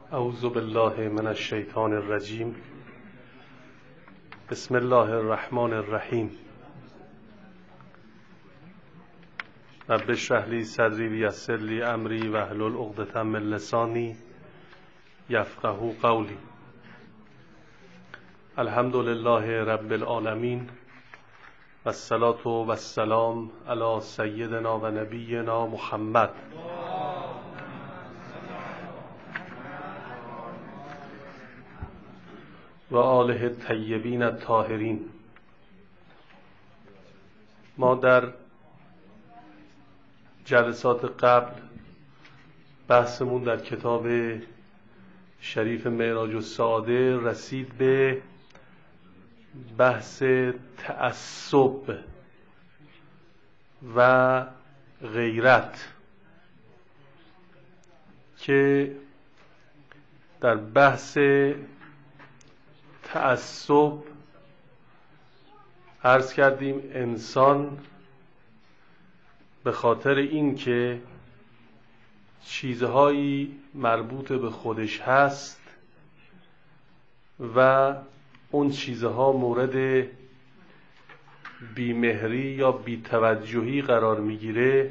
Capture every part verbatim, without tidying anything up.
اعوذ بالله من الشیطان الرجیم. بسم الله الرحمن الرحیم. رب اشرح لی صدری ویسر لی امری واحلل عقدة من لسانی یفقهوا قولی. الحمد لله رب العالمین و الصلاة و السلام علی سیدنا و نبینا محمد و آله الطیبین الطاهرین. ما در جلسات قبل بحثمون در کتاب شریف معراج السعاده رسید به بحث تعصب و غیرت که در بحث تعصب عرض کردیم انسان به خاطر این که چیزهایی مربوط به خودش هست و اون چیزها مورد بیمهری یا بیتوجهی قرار میگیره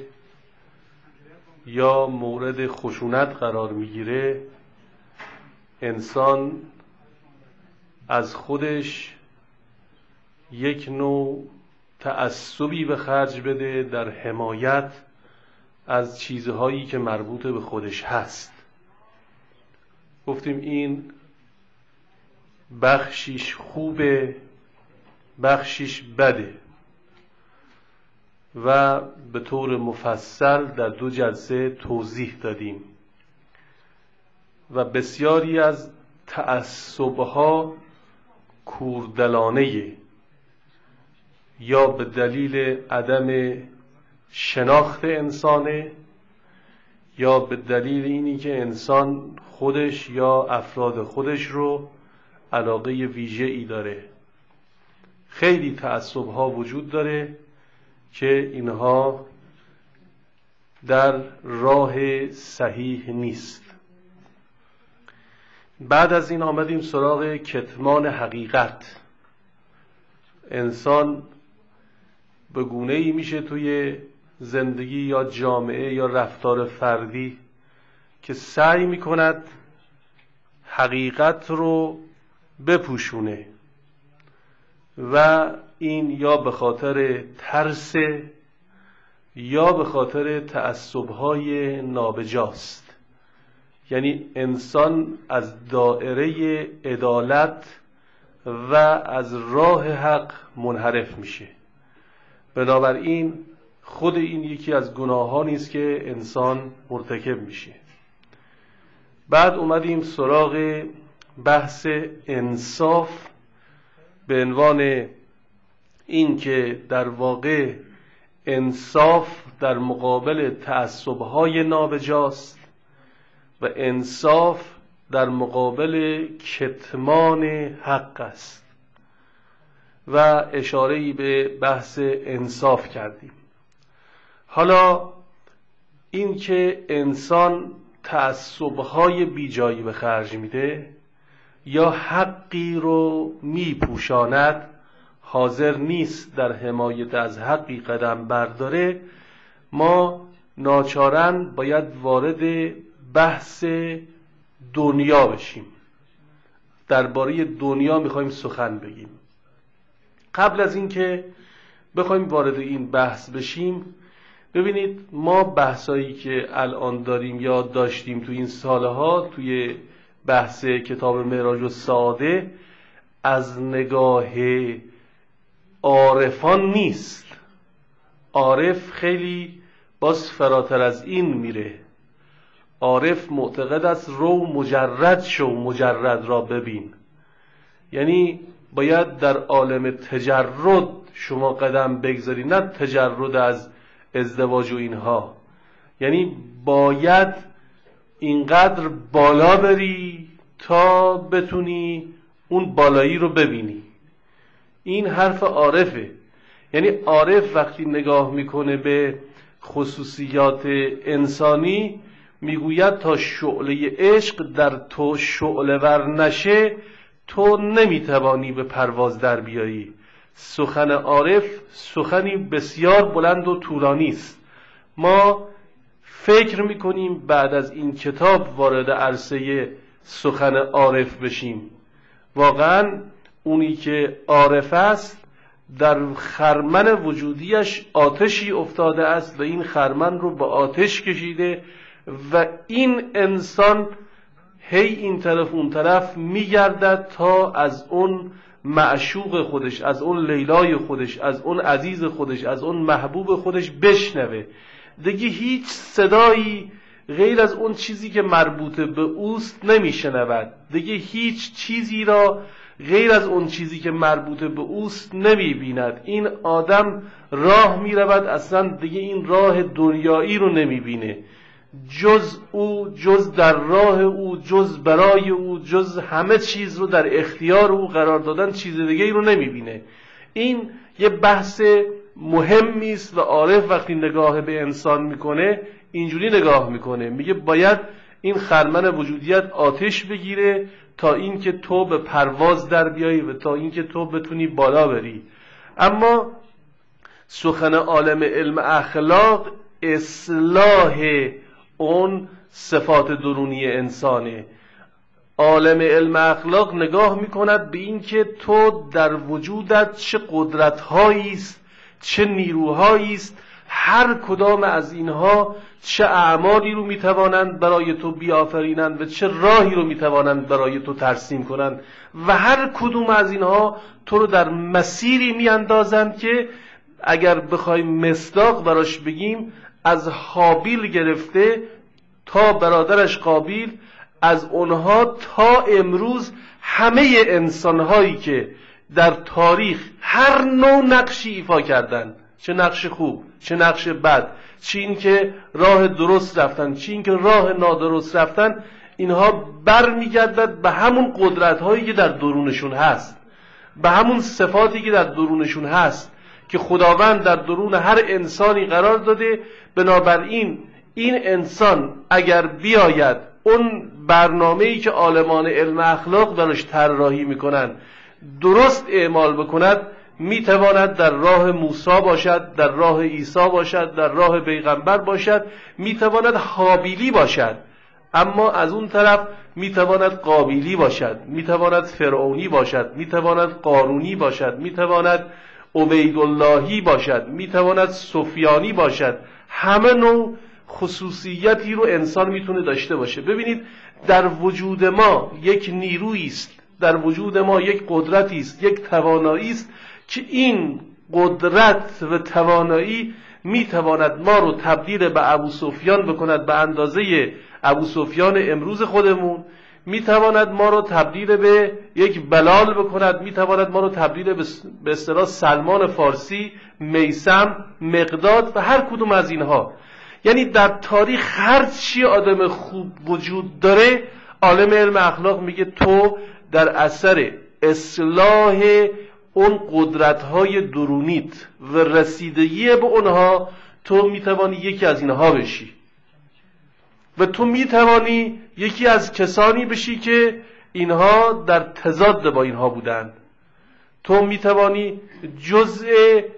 یا مورد خشونت قرار میگیره، انسان از خودش یک نوع تعصبی به خرج بده در حمایت از چیزهایی که مربوط به خودش هست. گفتیم این بخشیش خوبه، بخشیش بده و به طور مفصل در دو جلسه توضیح دادیم و بسیاری از تعصبها کوردلانه یا به دلیل عدم شناخت انسانه یا به دلیل اینی که انسان خودش یا افراد خودش رو علاقه ویژه‌ای داره. خیلی تعصب‌ها وجود داره که اینها در راه صحیح نیست. بعد از این آمدیم سراغ کتمان حقیقت. انسان به گونه‌ای میشه توی زندگی یا جامعه یا رفتار فردی که سعی میکند حقیقت رو بپوشونه و این یا به خاطر ترس یا به خاطر تعصب‌های نابجاست. یعنی انسان از دائره عدالت و از راه حق منحرف میشه. بنابراین خود این یکی از گناهانی است که انسان مرتکب میشه. بعد اومدیم سراغ بحث انصاف به عنوان این که در واقع انصاف در مقابل تعصب‌های نابجاست و انصاف در مقابل کتمان حق است و اشاره‌ای به بحث انصاف کردیم. حالا این که انسان تعصب‌های بیجایی به خرج میده یا حقی رو میپوشاند، حاضر نیست در حمایت از حقی قدم برداره، ما ناچارن باید وارد بحث دنیا بشیم. درباره دنیا میخوایم سخن بگیم. قبل از اینکه بخوایم وارد این بحث بشیم، ببینید ما بحثایی که الان داریم یا داشتیم تو این سالها توی بحث کتاب معراج السعاده از نگاه عارفان نیست. عارف خیلی باز فراتر از این میره. عارف معتقد است رو مجرد شو، مجرد را ببین. یعنی باید در عالم تجرد شما قدم بگذاری، نه تجرد از ازدواج و اینها. یعنی باید اینقدر بالا بری تا بتونی اون بالایی رو ببینی. این حرف عارفه. یعنی عارف وقتی نگاه میکنه به خصوصیات انسانی میگوید تا شعله عشق در تو شعله ور نشه تو نمیتوانی به پرواز در بیایی. سخن عارف سخنی بسیار بلند و طولانی است. ما فکر میکنیم بعد از این کتاب وارد عرصه سخن عارف بشیم. واقعا اونی که عارف است در خرمن وجودیش آتشی افتاده است و این خرمن رو به آتش کشیده و این انسان هی این طرف اون طرف میگردد تا از اون معشوق خودش، از اون لیلای خودش، از اون عزیز خودش، از اون محبوب خودش بشنوه. دیگه هیچ صدایی غیر از اون چیزی که مربوط به اوست نمیشنود. دیگه هیچ چیزی را غیر از اون چیزی که مربوط به اوست نمیبیند. این آدم راه میرود، اصلا دیگه این راه دنیایی رو نمیبینه. جز او، جز در راه او، جز برای او، جز همه چیز رو در اختیار او قرار دادن چیز دیگه ای رو نمیبینه. این یه بحث مهمی است و عارف وقتی نگاه به انسان میکنه اینجوری نگاه میکنه، میگه باید این خرمن وجودیت آتش بگیره تا اینکه تو به پرواز در بیایی و تا اینکه تو بتونی بالا بری. اما سخن عالم علم اخلاق اصلاح اون صفات درونی انسانه. عالم علم اخلاق نگاه میکند به این که تو در وجودت چه قدرت‌هایی است، چه نیروهایی است، هر کدام از اینها چه اعمالی رو میتوانند برای تو بیافرینند و چه راهی رو میتوانند برای تو ترسیم کنند و هر کدوم از اینها تو رو در مسیری میاندازند که اگر بخوایم مصداق براش بگیم از هابیل گرفته تا برادرش قابیل، از اونها تا امروز همه انسانهایی که در تاریخ هر نوع نقشی ایفا کردن، چه نقش خوب چه نقش بد، چه این که راه درست رفتن چه این که راه نادرست رفتن، اینها برمیگردد به همون قدرت هایی که در درونشون هست، به همون صفاتی که در درونشون هست که خداوند در درون هر انسانی قرار داده. بنابراین این انسان اگر بیاید اون برنامه‌ای که عالمان علم اخلاق براش طراحی میکنن درست اعمال بکند، میتواند در راه موسی باشد، در راه عیسی باشد، در راه پیغمبر باشد، میتواند هابیلی باشد، اما از اون طرف میتواند قابیلی باشد، میتواند فرعونی باشد، میتواند قارونی باشد، میتواند عبیداللهی باشد، میتواند سفیانی باشد. همه نوع خصوصیتی رو انسان میتونه داشته باشه. ببینید در وجود ما یک نیرویی است، در وجود ما یک قدرتی است، یک توانایی است که این قدرت و توانایی میتواند ما رو تبدیل به ابو سفیان بکند به اندازه ابو سفیان امروز خودمون، میتواند ما رو تبدیل به یک بلال بکند، میتواند ما رو تبدیل به اصطلاح سلمان فارسی، میثم، مقداد و هر کدوم از اینها. یعنی در تاریخ هر چی آدم خوب وجود داره، عالم علم اخلاق میگه تو در اثر اصلاح اون قدرت‌های درونیت و رسیدگی به اونها تو میتوانی یکی از اینها بشی و تو میتوانی یکی از کسانی بشی که اینها در تضاد با اینها بودند. تو میتوانی جزء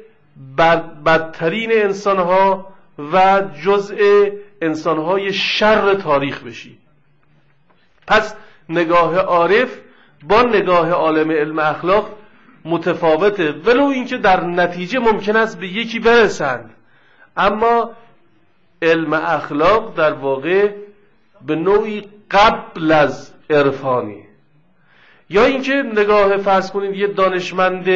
بد بدترین انسانها و جزء انسانهای شر تاریخ بشی. پس نگاه عارف با نگاه عالم علم اخلاق متفاوته، ولو اینکه در نتیجه ممکن است به یکی برسند، اما علم اخلاق در واقع به نوعی قبل از عرفانی. یا اینکه نگاه فرض کنید یه دانشمند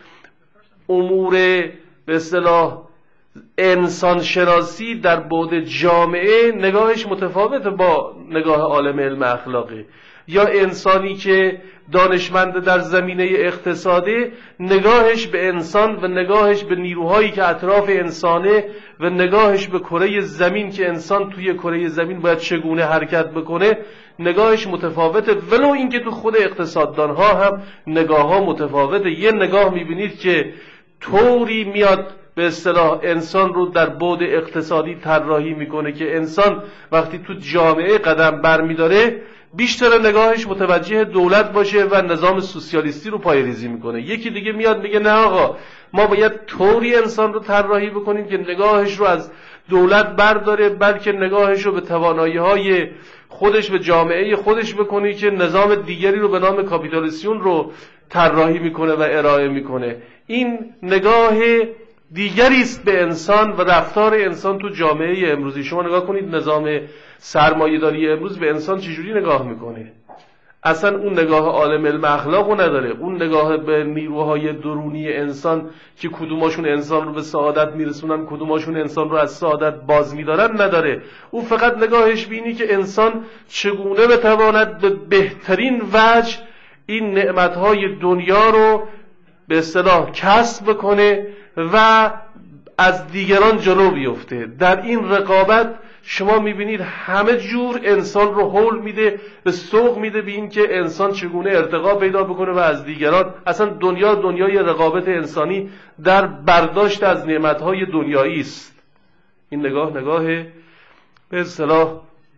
امور به اصطلاح انسان شناسی در بعد جامعه نگاهش متفاوته با نگاه عالم علم اخلاقی. یا انسانی که دانشمند در زمینه اقتصاده نگاهش به انسان و نگاهش به نیروهایی که اطراف انسانه و نگاهش به کره زمین که انسان توی کره زمین باید چگونه حرکت بکنه نگاهش متفاوته، ولو اینکه تو خود اقتصاددان ها هم نگاه ها متفاوته. یه نگاه میبینید که طوری میاد به اصطلاح انسان رو در بعد اقتصادی طراحی میکنه که انسان وقتی تو جامعه قدم برمیداره بیشتر نگاهش متوجه دولت باشه و نظام سوسیالیستی رو پایه‌ریزی میکنه. یکی دیگه میاد میگه نه آقا، ما باید طوری انسان رو طراحی بکنیم که نگاهش رو از دولت برداره، بلکه نگاهش رو به توانایی‌های خودش، به جامعه خودش بکنه که نظام دیگری رو به نام کاپیتالیسیون رو طراحی میکنه و ارائه میکنه. این نگاه دیگری است به انسان و رفتار انسان تو جامعه امروزی. شما نگاه کنید نظام سرمایه‌داری امروز به انسان چجوری نگاه میکنه. اصلا اون نگاه عالم علم اخلاقو نداره، اون نگاه به نیروهای درونی انسان که کدوماشون انسان رو به سعادت میرسونن، کدوماشون انسان رو از سعادت باز میدارن نداره. اون فقط نگاهش بینی که انسان چگونه بتواند به بهترین وجه این نعمتهای دنیا رو به اصطلاح کسب بکنه و از دیگران جلو بیفته. در این رقابت شما میبینید همه جور انسان رو حول میده، به سوق میده به این که انسان چگونه ارتقا پیدا بکنه و از دیگران. اصلا دنیا دنیای رقابت انسانی در برداشت از نعمتهای دنیایی است. این نگاه نگاه به اصطلاح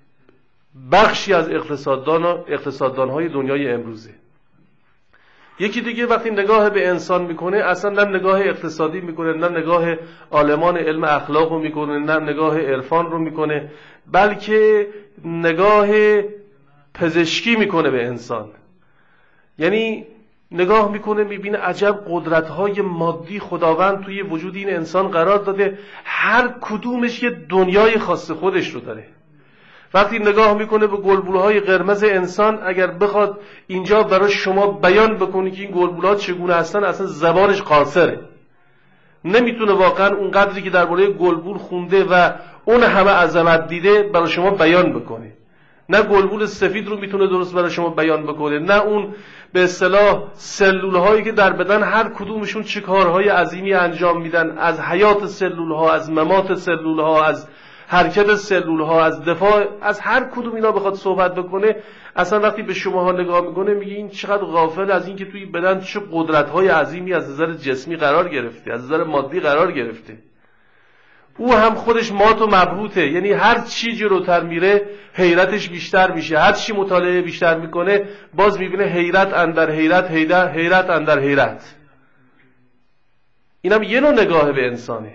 بخشی از اقتصاددان اقتصاددانهای دنیای امروزه. یکی دیگه وقتی نگاه به انسان میکنه اصلا نه نگاه اقتصادی میکنه، نه نگاه عالمان علم اخلاق رو میکنه، نه نگاه عرفان رو میکنه، بلکه نگاه پزشکی میکنه به انسان. یعنی نگاه میکنه میبینه عجب قدرت‌های مادی خداوند توی وجود این انسان قرار داده، هر کدومش یه دنیای خاص خودش رو داره. وقتی نگاه میکنه به گلبوله‌های قرمز انسان، اگر بخواد اینجا برای شما بیان بکنه که این گلبوله‌ها چگونه هستن، اصلا زبانش قاصره، نمیتونه واقعا اون قدری که درباره گلبول خونده و اون همه عظمت دیده برای شما بیان بکنه. نه گلبول سفید رو میتونه درست برای شما بیان بکنه، نه اون به اصطلاح سلول‌هایی که در بدن هر کدومشون چه کارهای عظیمی انجام میدن، از حیات سلول‌ها، از ممات سلول‌ها، از حرکت سلول‌ها، از دفاع، از هر کدوم اینا بخواد صحبت بکنه، اصلا وقتی به شماها نگاه میکنه میگه این چقدر غافل از این که توی بدن چه قدرت‌های عظیمی از نظر جسمی قرار گرفته، از نظر مادی قرار گرفته. او هم خودش مات و مبهوته، یعنی هر چی جلوتر میره حیرتش بیشتر میشه، هر چی مطالعه بیشتر میکنه باز میبینه حیرت اندر حیرت، حیرت حیرت اندر حیرت. اینم یه نوع نگاه به انسانه.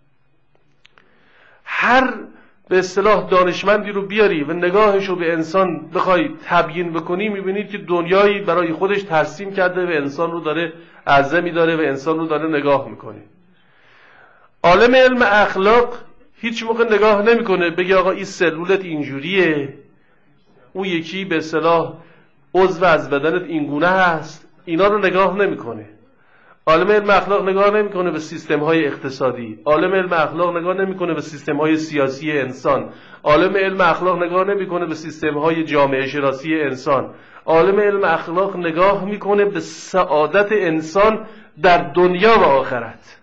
هر به اصطلاح دانشمندی رو بیاری و نگاهش رو به انسان بخوای تبیین بکنی میبینید که دنیایی برای خودش ترسیم کرده و انسان رو داره عرضه میداره و انسان رو داره نگاه میکنه. عالم علم اخلاق هیچ موقع نگاه نمیکنه بگه آقا این سلولت اینجوریه، اون یکی به اصطلاح عضو از بدنت اینگونه هست، اینا رو نگاه نمیکنه. عالم علم اخلاق نگاه نمیکنه به سیستم های اقتصادی، عالم علم اخلاق نگاه نمیکنه به سیستم های سیاسی انسان، عالم علم اخلاق نگاه نمیکنه به سیستم های جامعه شناسی انسان. عالم علم اخلاق نگاه میکنه به سعادت انسان در دنیا و آخرت.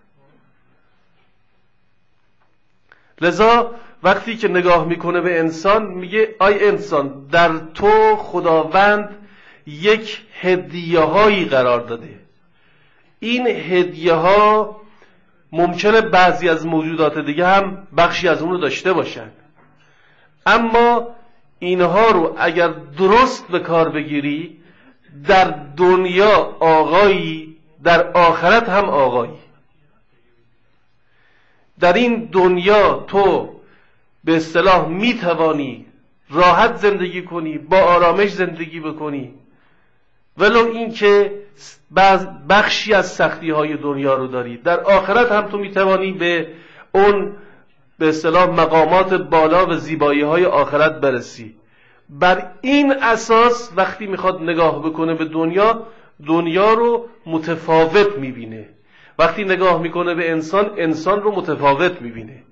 لذا وقتی که نگاه میکنه به انسان میگه آی انسان، در تو خداوند یک هدیه هایی قرار داده. این هدیه ها ممکنه بعضی از موجودات دیگه هم بخشی از اون رو داشته باشن، اما اینها رو اگر درست به کار بگیری در دنیا آقایی، در آخرت هم آقایی. در این دنیا تو به اصطلاح میتوانی راحت زندگی کنی، با آرامش زندگی بکنی، ولو این که بخشی از سختی های دنیا رو داری. در آخرت هم تو میتوانی به اون به اصطلاح مقامات بالا و زیبایی های آخرت برسی. بر این اساس وقتی میخواد نگاه بکنه به دنیا، دنیا رو متفاوت میبینه. وقتی نگاه میکنه به انسان، انسان رو متفاوت میبینه.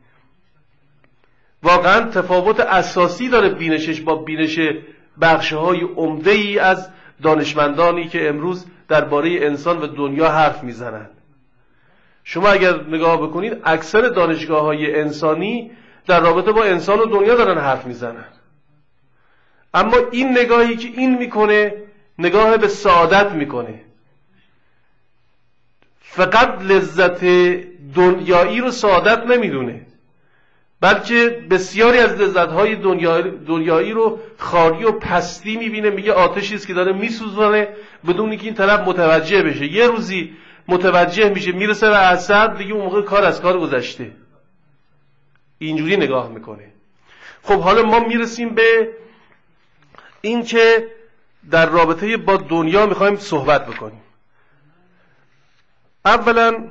واقعا تفاوت اساسی داره بینشش با بینش بخشهای عمده ای از دانشمندانی که امروز درباره انسان و دنیا حرف میزنند. شما اگر نگاه بکنید اکثر دانشگاه‌های انسانی در رابطه با انسان و دنیا دارن حرف میزنن، اما این نگاهی که این میکنه نگاه به سعادت میکنه. فقط لذت دنیایی رو سعادت نمیدونه، بلکه بسیاری از لذت‌های دنیایی رو خالی و پستی میبینه. میگه آتشی است که داره میسوزونه بدون اینکه این طرف متوجه بشه. یه روزی متوجه میشه، میرسه به عصر، دیگه اون موقع کار از کار گذشته. اینجوری نگاه میکنه. خب حالا ما میرسیم به این که در رابطه با دنیا میخوایم صحبت بکنیم. اولا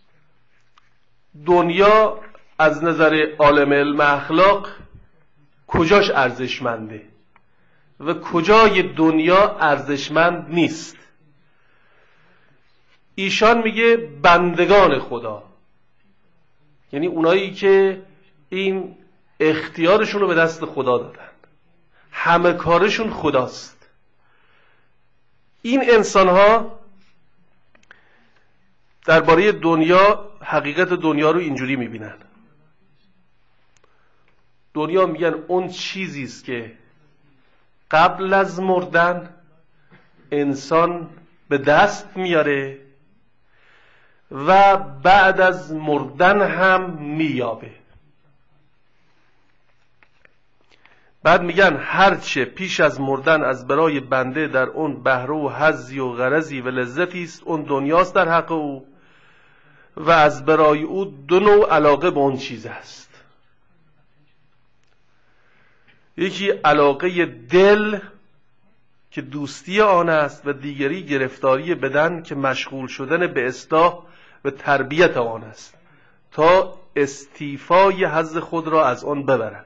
دنیا از نظر عالم علم اخلاق کجاش ارزشمنده و کجای دنیا ارزشمند نیست؟ ایشان میگه بندگان خدا، یعنی اونایی که این اختیارشون رو به دست خدا دادن، همه کارشون خداست. این انسان‌ها درباره دنیا حقیقت دنیا رو اینجوری میبینن. دنیا میگن اون چیزی است که قبل از مردن انسان به دست میاره و بعد از مردن هم مییابه. بعد میگن هرچه پیش از مردن از برای بنده در اون بهره و حظی و غرضی و لذتی است، اون دنیاست در حق او و از برای او دو نوع علاقه به اون چیز است. یکی علاقه دل که دوستی آن است و دیگری گرفتاری بدن که مشغول شدن به اصلاح و تربیت آن است تا استیفای حظ خود را از آن ببرد.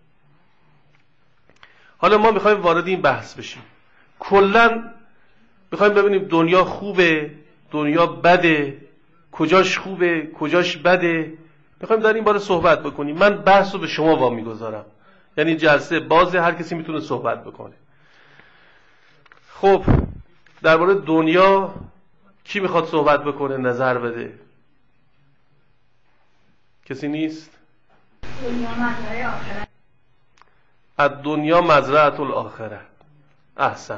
حالا ما میخوایم وارد این بحث بشیم. کلاً میخوایم ببینیم دنیا خوبه، دنیا بده، کجاش خوبه، کجاش بده. میخوایم در این باره صحبت بکنیم. من بحث رو به شما وامی میگذارم، یعنی جلسه بازه، هر کسی میتونه صحبت بکنه. خب درباره دنیا کی میخواد صحبت بکنه، نظر بده؟ کسی نیست؟ دنیا مزرعه آخرت. از دنیا مزرعه الاخره. احسن.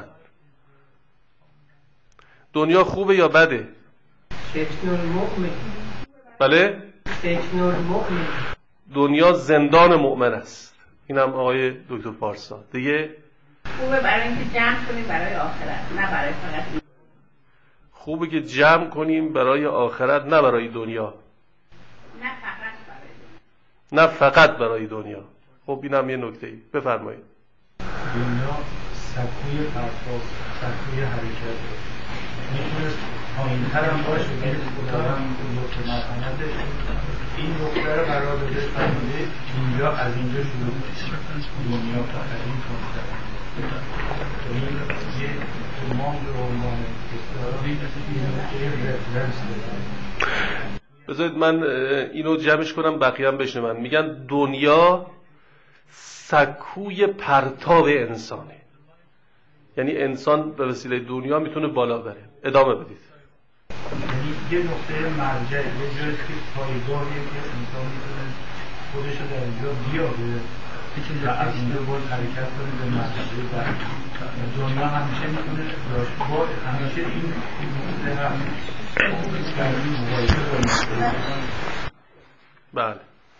دنیا خوبه یا بده؟ سجن المؤمن. بله؟ سجن المؤمن. دنیا زندان مؤمن است. اینم آقای دکتر پارسا. دیگه خوبه برای اینکه جمع کنیم برای آخرت، نه برای فقط. خوبه که جمع کنیم برای آخرت، نه برای دنیا. نه فقط برای دنیا. نه فقط برای دنیا. خب اینم یه نکته ای. بفرمایید. دنیا سکوی پرتاب، سکوی حرکت، میتونه پایین تر هم باشه که خداوند اون نقطه مرحمتش این نقطه رو قرار داده، فرموده اینجا از اینجا شروع میشه، دنیا فقط این نقطه این یه تمام به عنوان استعاری این نقطه رفرنس داره. بذارید من اینو جمعش کنم بقیه هم بشنون. میگن دنیا سکوی پرتاب انسانه، یعنی انسان به وسیله دنیا میتونه بالا بره. ادامه بدید. یعنی یه نقطه مرجع، یه جایی که پایگاهیه که انسان میتونه خودش رو در اینجا بیاره و از اینجا باید حرکت کنه به مرحله بعد. دنیا همیشه میتونه با همیشه این نقطه هم در این مقایسه با نقطه. بله.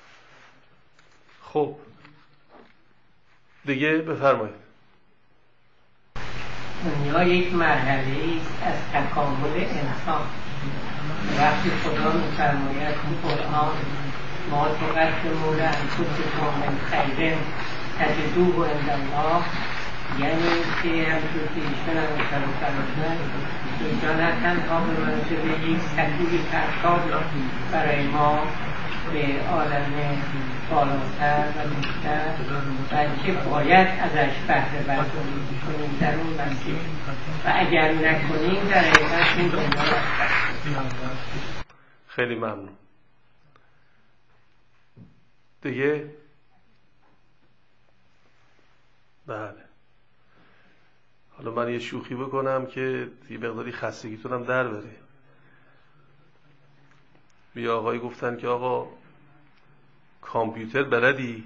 خب دیگه بفرمایید. دنیا یک مرحله است از تکامل انسان. وقتی خدا می‌فرماید تو قرآن ما تقدموا لانفسکم من خیر تجدوه عند الله، یعنی که همچون که ایشون هم اشاره فرمودن اینجا نه تنها به مناسبه یک سکوی پرتاب برای ما به عالم بالاتر و بیشتر، بلکه باید ازش بهره برداری کنیم در اون مسیر و اگر نکنیم در حقیقت این دنیا است. خیلی ممنون. دیگه بله. حالا من یه شوخی بکنم که یه مقداری خستگیتونم در بره. یه آقایی گفتن که آقا کامپیوتر بلدی؟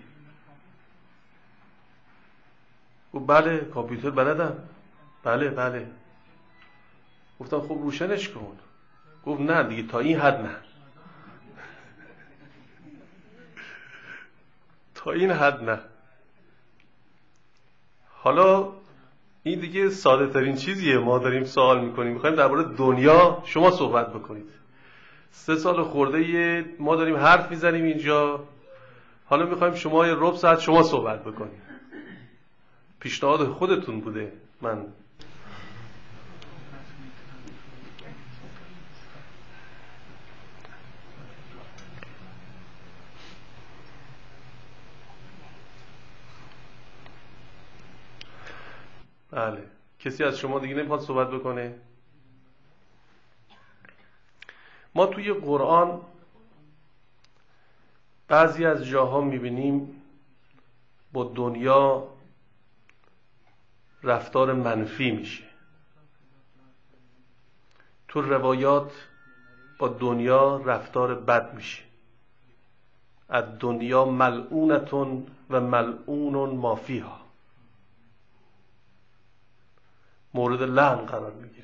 گفت بله کامپیوتر بلدم. بله بله. گفتم خب روشنش کن. گفت نه دیگه تا این حد نه. تا این حد نه. حالا این دیگه ساده ترین چیزیه، ما داریم سوال میکنیم، میخوایم درباره دنیا شما صحبت بکنید. سه سال خورده یه ما داریم حرف میزنیم اینجا، حالا میخوایم شما یه ربع ساعت شما صحبت بکنید. پیشنهاد خودتون بوده. من بله، کسی از شما دیگه نمیخواد صحبت بکنه؟ ما توی قرآن بعضی از جاها میبینیم با دنیا رفتار منفی میشه. تو روایات با دنیا رفتار بد میشه. از دنیا ملعونتون و ملعون ما فیها، مورد لعن قرار میگیره.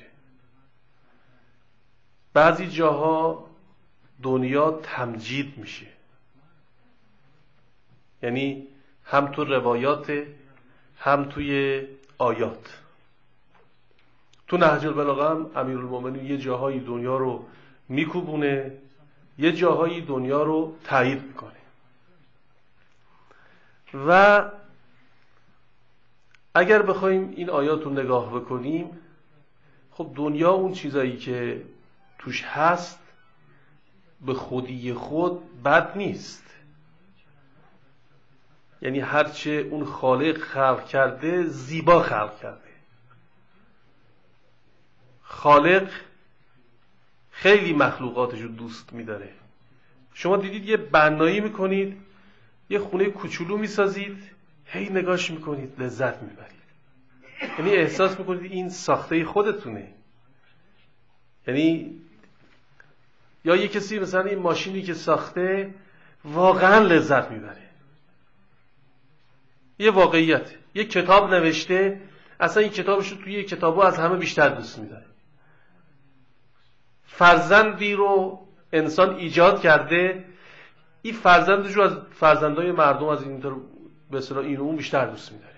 بعضی جاها دنیا تمجید میشه، یعنی هم تو روایات هم توی آیات. تو نهج البلاغه هم امیرالمومنین یه جاهایی دنیا رو میکوبونه، یه جاهایی دنیا رو تایید میکنه. و اگر بخوایم این آیات رو نگاه بکنیم، خب دنیا اون چیزایی که توش هست به خودی خود بد نیست. یعنی هرچه اون خالق خلق کرده زیبا خلق کرده. خالق خیلی مخلوقاتش رو دوست می‌داره. شما دیدید یه بنایی میکنید، یه خونه کوچولو میسازید، هی نگاش میکنید، لذت میبرید. یعنی احساس میکنید این ساخته خودتونه. یعنی یا یه کسی مثلا این ماشینی که ساخته واقعا لذت میبره. یه واقعیت، یه کتاب نوشته، اصلا این کتابش رو توی یه کتابو از همه بیشتر دوست میداره. فرزندی رو انسان ایجاد کرده، این فرزندش رو از فرزندای مردم از این طور به اصطلاح این و اون بیشتر دوست میداره.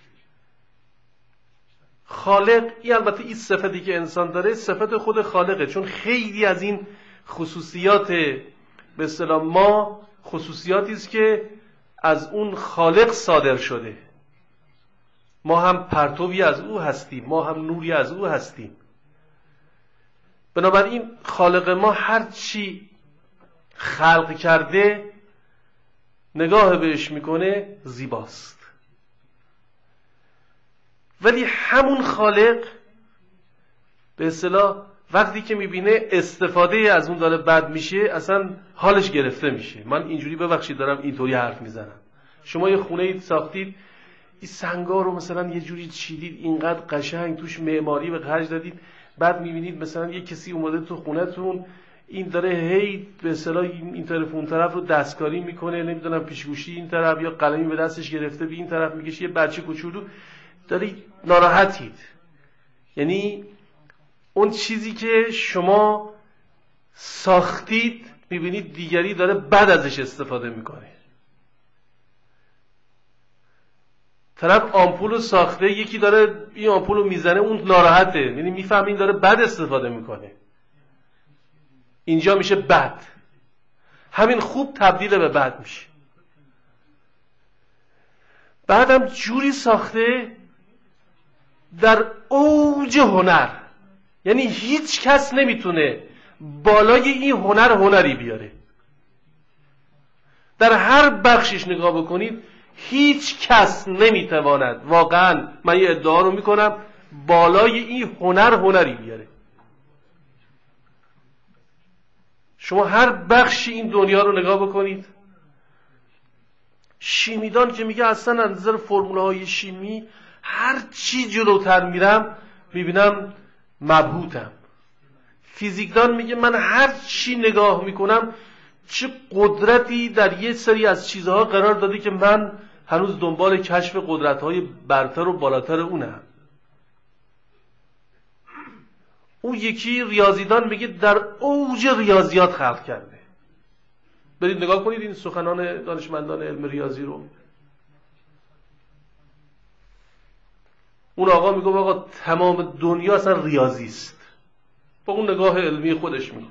خالق، این البته این صفتی که انسان داره صفت خود خالقه، چون خیلی از این خصوصیات به اصطلاح ما خصوصیاتی است که از اون خالق صادر شده. ما هم پرتوی از او هستیم، ما هم نوری از او هستیم. بنابراین خالق ما هر چی خلق کرده نگاه بهش میکنه زیباست. ولی همون خالق به اصطلاح وقتی که میبینه استفاده از اون داره بد میشه، اصلا حالش گرفته میشه. من اینجوری ببخشید دارم اینطوری حرف میزنم. شما یه خونه ای ساختید، این سنگا رو مثلا یه جوری چیدید، اینقدر قشنگ توش معماری به خرج دادید، بعد میبینید مثلا یه کسی اومده تو خونه‌تون، این داره هی به اصطلاح این طرف اون طرف رو دستکاری میکنه، نمیدونم پیشگوشی این طرف یا قلمی به دستش گرفته به این طرف میکشه، یه بچه کوچولو دارید ناراحتید. یعنی اون چیزی که شما ساختید میبینید دیگری داره بد ازش استفاده میکنه. طرف آمپول رو ساخته، یکی داره این آمپول رو میزنه، اون ناراحته، یعنی میفهمه این داره بد استفاده میکنه. اینجا میشه بد. همین خوب تبدیل به بد میشه. بعدم جوری ساخته در اوج هنر، یعنی هیچ کس نمیتونه بالای این هنر هنری بیاره. در هر بخشش نگاه بکنید هیچ کس نمیتواند، واقعا من یه ادعا رو میکنم، بالای این هنر هنری بیاره. شما هر بخشی این دنیا رو نگاه بکنید. شیمیدان که میگه اصلا از نظر فرموله های شیمی هر چی جلوتر میرم میبینم مبهوتم. فیزیکدان میگه من هر چی نگاه میکنم چه قدرتی در یه سری از چیزها قرار داده که من هنوز دنبال کشف قدرت‌های برتر و بالاتر اونم. اون یکی ریاضیدان میگه در اوج ریاضیات خلق کرده. برید نگاه کنید این سخنان دانشمندان علم ریاضی رو. اون آقا میگه آقا تمام دنیا اصلا ریاضی است، با اون نگاه علمی خودش میگه.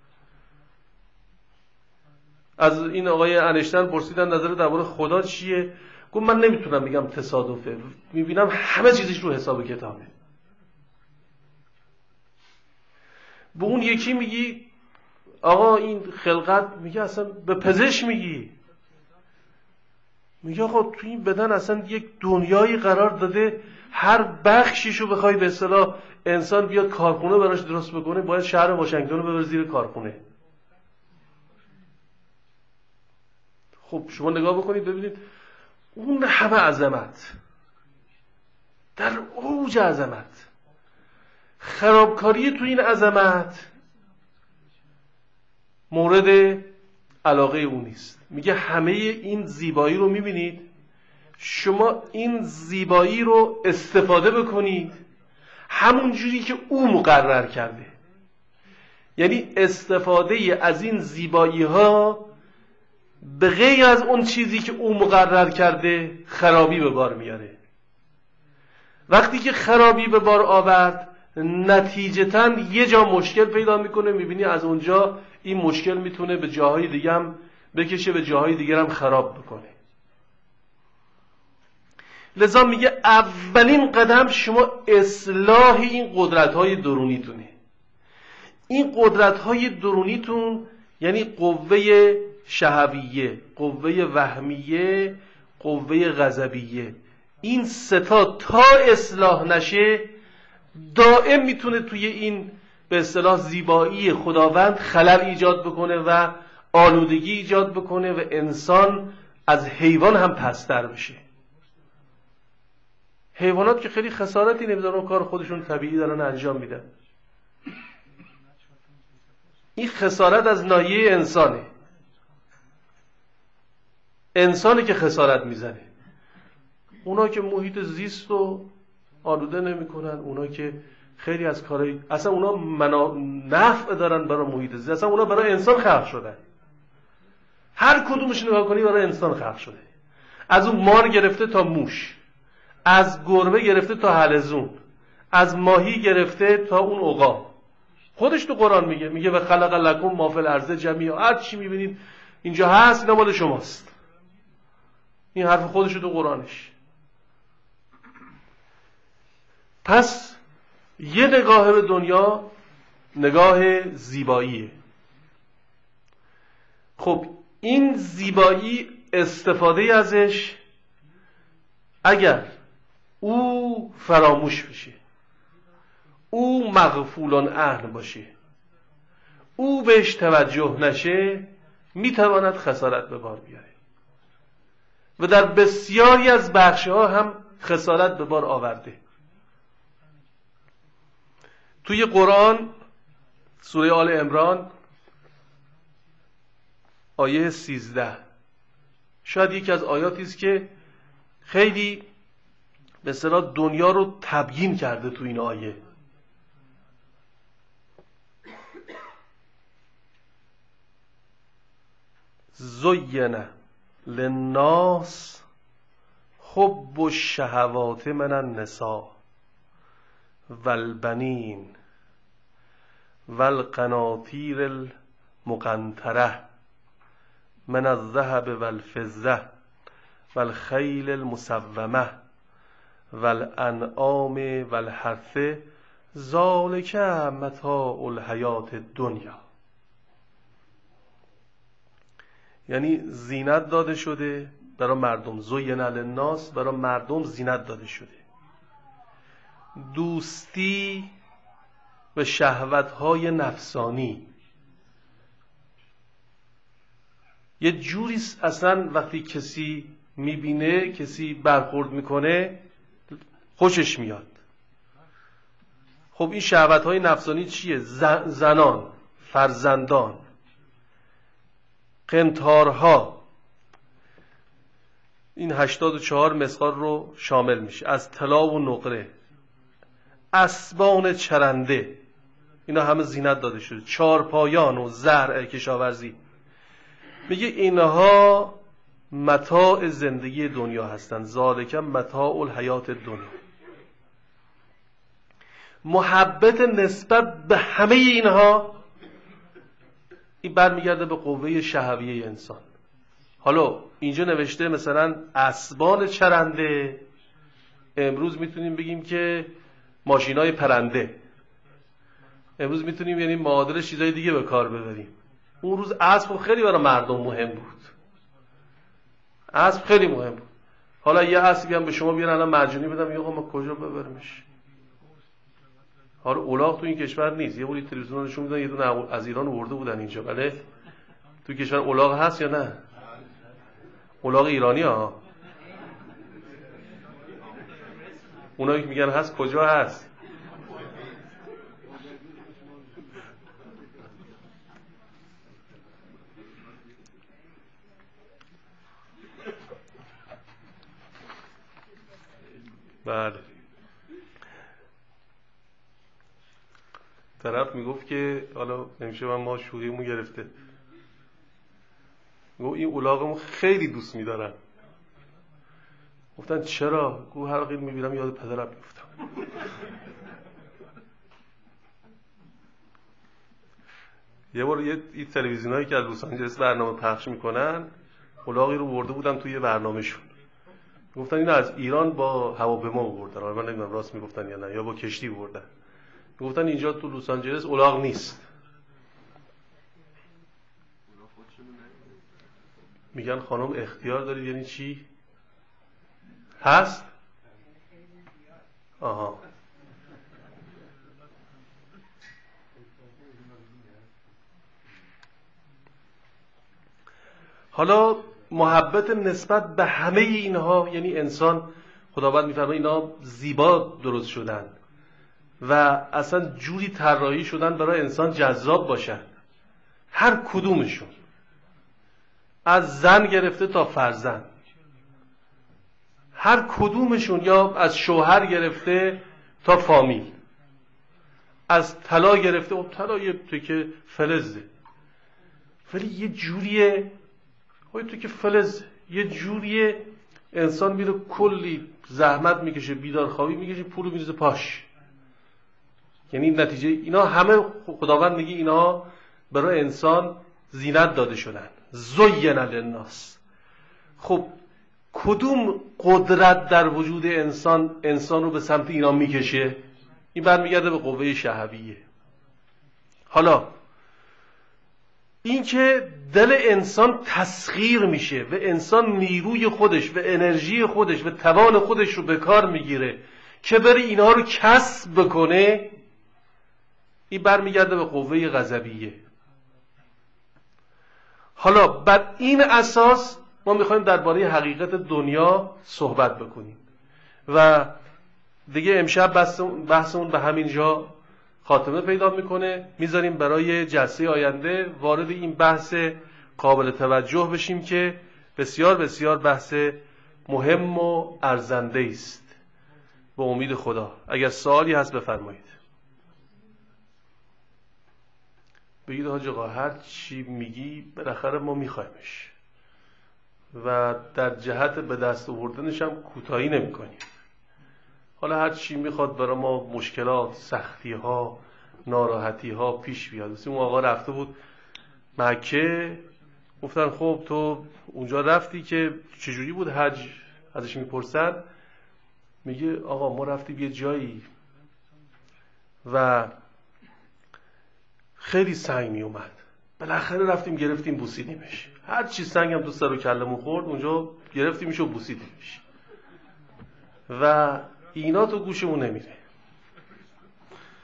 از این آقای انشتن پرسیدن نظر درباره خدا چیه؟ گفت من نمیتونم بگم تصادفه، میبینم همه چیزش رو حساب کتابه. به اون یکی میگی آقا این خلقت، میگه اصلا به پزشک میگی، میگه آقا تو این بدن اصلا یک دنیایی قرار داده، هر بخشیشو بخوای به اصطلاح انسان بیاد کارخونه براش درست بکنه باید شهر واشنگتن رو ببر زیر کارخونه. خب شما نگاه بکنید ببینید اون همه عظمت، در اوج عظمت، خرابکاری تو این عظمت مورد علاقه اون نیست. میگه همه این زیبایی رو میبینید، شما این زیبایی رو استفاده بکنید همون جوری که او مقرر کرده. یعنی استفاده از این زیبایی ها به غیر از اون چیزی که او مقرر کرده خرابی به بار میاره. وقتی که خرابی به بار آورد نتیجتاً یه جا مشکل پیدا میکنه، میبینی از اونجا این مشکل میتونه به جاهای دیگه هم بکشه، به جاهای دیگه هم خراب بکنه. لذا میگه اولین قدم شما اصلاح این قدرت‌های درونیتونه. این قدرت‌های درونیتون یعنی قوه شهویه، قوه وهمیه، قوه غضبیه. این ستا تا اصلاح نشه دائم میتونه توی این به اصطلاح زیبایی خداوند خلل ایجاد بکنه و آلودگی ایجاد بکنه و انسان از حیوان هم پستر بشه. حیوانات که خیلی خسارتی نمیدارن، کار خودشون طبیعی دارن انجام میدن. این خسارت از ناحیه انسانه، انسانی که خسارت میزنه. اونا که محیط زیست رو آلوده نمیکنن، اونا که خیلی از کارهای اصلا اونا منا... نفع دارن برای محیط زیست، اصلا اونا برای انسان خلق شدن. هر کدومش نگاه کنی برای انسان خلق شده، از اون مار گرفته تا موش، از گربه گرفته تا حلزون، از ماهی گرفته تا اون عقاب. خودش تو قرآن میگه میگه و خلق لکم ما فی الارض جمیعا. هر چی میبینید اینجا هست اینا مال شماست. این حرف خودش تو قرآنش. پس یه نگاه به دنیا نگاه زیباییه. خب این زیبایی استفاده ازش اگر او فراموش بشه، او مغفولان اهل باشه، او بهش توجه نشه، میتواند خسارت به بار بیاره و در بسیاری از بخش‌ها هم خسارت به بار آورده. توی قرآن سوره آل عمران آیه سیزده شاید یکی از آیاتی است که خیلی به اصطلاح دنیا رو تبیین کرده. تو این آیه زین للناس حب الشهوات من النساء والبنین والقناطیر المقنطره من الذهب والفضه والخیل المسومه والانعام والحرث ذلک متاع الحیات الدنیا. یعنی زینت داده شده برای مردم، زین للناس، برای مردم زینت داده شده. دوستی و شهوت‌های نفسانی یه جوری اصلا وقتی کسی میبینه، کسی برخورد میکنه خوشش میاد. خب این شهوت‌های نفسانی چیه؟ زنان، فرزندان، قنطارها، این هشتاد و چهار مسخار رو شامل میشه، از طلا و نقره، اسبان چرنده، اینا همه زینت داده شده، چارپایان و زرع کشاورزی. میگه اینها متاع زندگی دنیا هستند، ذالک متاع الحیات دنیا. محبت نسبت به همه اینها این برمیگرده به قوه شهویه انسان. حالا اینجا نوشته مثلا اسبان چرنده، امروز میتونیم بگیم که ماشینای پرنده، امروز میتونیم یعنی معادل چیزای دیگه به کار ببریم. اون روز اسب خیلی برای مردم مهم بود، اسب خیلی مهم بود. حالا یه اسبی هم به شما بیان الان مجانی بدم، میگه ما کجا ببرمش؟ حالا الاغ تو این کشور نیست، یه بوری تلویزیون نشون میدن یه دونه از ایران آورده بودن اینجا، بله تو کشور الاغ هست یا نه؟ الاغ ایرانی ها، اونایی که میگن هست کجا هست؟ بله طرف میگفت که حالا نمیشه من ما شوخیمون گرفته، گفت این الاغمو خیلی دوست میدارن. گفتن چرا؟ گفت هر وقت میبینم یاد پدرم میفتم. یه بار یه این تلویزیونایی که از لس آنجلس برنامه پخش میکنن الاغی رو برده بودن توی برنامهشون، گفتن اینو از ایران با هواپیما آوردن، من نمیدونم راست میگفتن یا نه، یا با کشتی بردن. گفتن اینجا تو لس آنجلس الاغ نیست. میگن خانم اختیار دارید یعنی چی؟ هست؟ آها. حالا محبت نسبت به همه اینها، یعنی انسان خداوند میفرماید اینا زیبا درست شدن و اصلا جوری طراحی شدن برای انسان جذاب باشن، هر کدومشون، از زن گرفته تا فرزند، هر کدومشون، یا از شوهر گرفته تا فامیل، از طلا گرفته، و طلا یه تکه فلزه ولی یه جوریه، های تو که فلز یه جوریه انسان میره کلی زحمت میکشه، بیدارخوابی میکشه، پولو میریزه پاش. یعنی نتیجه اینا همه خداوند میگه اینا برای انسان زینت داده شدن، زین للناس. خب کدوم قدرت در وجود انسان انسان رو به سمت اینا میکشه؟ این برمیگرده به قوه شهویه. حالا این که دل انسان تسخیر میشه و انسان نیروی خودش و انرژی خودش و توان خودش رو به کار میگیره که بره اینها رو کسب بکنه، این برمیگرده به قوه غضبیه. حالا بر این اساس ما میخوایم درباره حقیقت دنیا صحبت بکنیم و دیگه امشب بحثمون به همین جا خاتمه پیدا میکنه. میذاریم برای جلسه آینده وارد این بحث قابل توجه بشیم که بسیار بسیار بحث مهم و ارزنده است. به امید خدا اگر سوالی هست بفرمایید. بگید حاج آقا هر چی میگی بالاخره ما میخوایمش و در جهت به دست آوردنش هم کوتاهی نمیکنیم. حالا هر چی میخواد برای ما مشکلات، سختی ها، ناراحتی ها پیش بیاد. مثل اون آقا رفته بود مکه، گفتن خب تو اونجا رفتی که چجوری بود حج؟ ازش میپرسن، میگه آقا ما رفتیم یه جایی و خیلی سنگ می اومد، بالاخره رفتیم گرفتیم بوسیدیمش. هر چی سنگ هم تو سر و کلمون خورد اونجا گرفتیمش و بوسیدیمش و اینا تو گوشمون نمیره.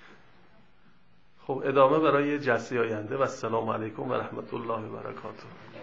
خب ادامه برای جلسه آینده و السلام علیکم و رحمت الله و برکاته.